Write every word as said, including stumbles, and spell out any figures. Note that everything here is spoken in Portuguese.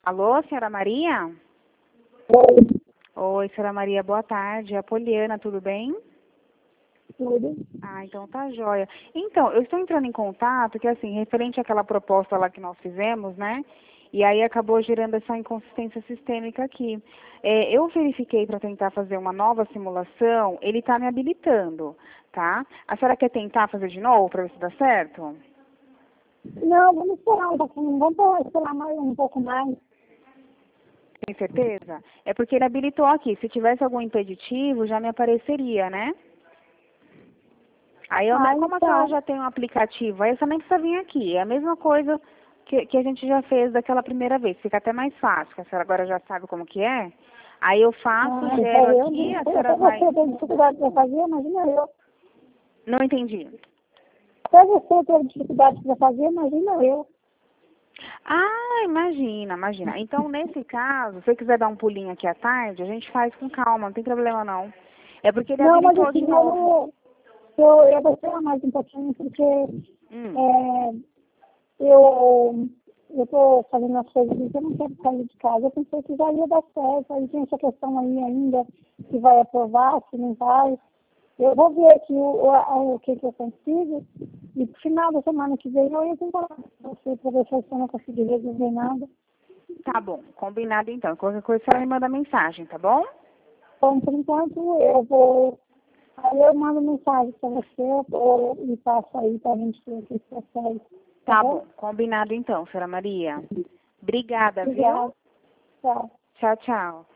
Alô, senhora Maria? Oi, Oi, senhora Maria, boa tarde. É a Poliana, tudo bem? tudo. Ah, então tá jóia. Então, eu estou entrando em contato, que assim, referente àquela proposta lá que nós fizemos, né? E aí acabou gerando essa inconsistência sistêmica aqui. É, eu verifiquei para tentar fazer uma nova simulação, ele está me habilitando, tá? A senhora quer tentar fazer de novo para ver se dá certo? Não, vamos esperar um pouquinho, vamos esperar mais um pouco mais. Tem certeza? É porque ele habilitou aqui. Se tivesse algum impeditivo, já me apareceria, né? Aí, eu, Ah, como a senhora então, já tem um aplicativo, aí você nem precisa vir aqui. É a mesma coisa que, que a gente já fez daquela primeira vez. Fica até mais fácil, que a senhora agora já sabe como que é. Aí eu faço, ah, gero então eu, aqui, a eu, senhora até vai... você tem dificuldade para fazer, imagina eu. Não entendi. Até você tem dificuldade para fazer, imagina eu. Ah, imagina, imagina. Então, nesse caso, se você quiser dar um pulinho aqui à tarde, a gente faz com calma, não tem problema não. É porque ele Não, mas habilitou assim, de novo. eu, eu, eu vou esperar mais um pouquinho, porque Hum, é, eu eu estou fazendo as coisas aqui, eu não quero sair de casa. Eu pensei que já ia dar certo, aí tem essa questão aí ainda, se vai aprovar, se não vai. Eu vou ver aqui o, o, o que, que eu consigo, e no final da semana que vem eu entro em contato com você para ver se eu não conseguir resolver nada. tá bom, combinado então. Qualquer coisa, a senhora me manda mensagem, tá bom? Então, por enquanto, eu vou. Aí eu mando mensagem para você ou, e passo aí para a gente ver o que você faz, tá Tá bom? bom, combinado então, senhora Maria. Obrigada, viu? Obrigada. Tchau. Tchau, tchau.